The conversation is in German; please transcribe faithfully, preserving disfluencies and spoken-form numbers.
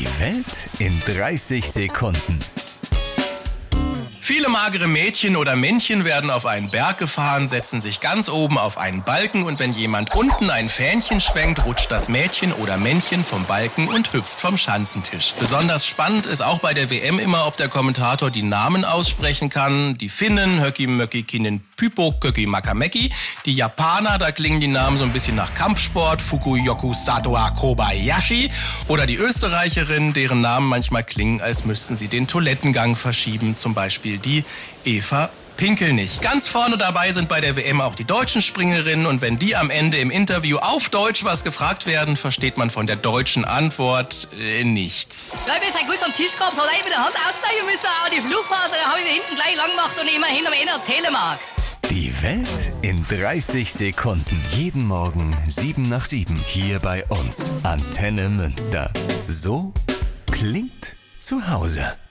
Welt in dreißig Sekunden. Viele magere Mädchen oder Männchen werden auf einen Berg gefahren, setzen sich ganz oben auf einen Balken und wenn jemand unten ein Fähnchen schwenkt, rutscht das Mädchen oder Männchen vom Balken und hüpft vom Schanzentisch. Besonders spannend ist auch bei der W M immer, ob der Kommentator die Namen aussprechen kann. Die Finnen, Höki Möki Kinen Pypo Köki Makameki. Die Japaner, da klingen die Namen so ein bisschen nach Kampfsport, Fukuyoku Satoa Kobayashi. Oder die Österreicherin, deren Namen manchmal klingen, als müssten sie den Toilettengang verschieben, zum Beispiel die Eva Pinkelnich. Ganz vorne dabei sind bei der W M auch die deutschen Springerinnen und wenn die am Ende im Interview auf Deutsch was gefragt werden, versteht man von der deutschen Antwort äh, nichts. Ja, ich bin jetzt gut vom Tisch gehabt, so allein mit der Hand ausgleichen müssen, auch die Fluchphase habe ich mir hinten gleich lang gemacht und immerhin am Ende Telemark. Die Welt in dreißig Sekunden. Jeden Morgen sieben nach sieben hier bei uns. Antenne Münster. So klingt zu Hause.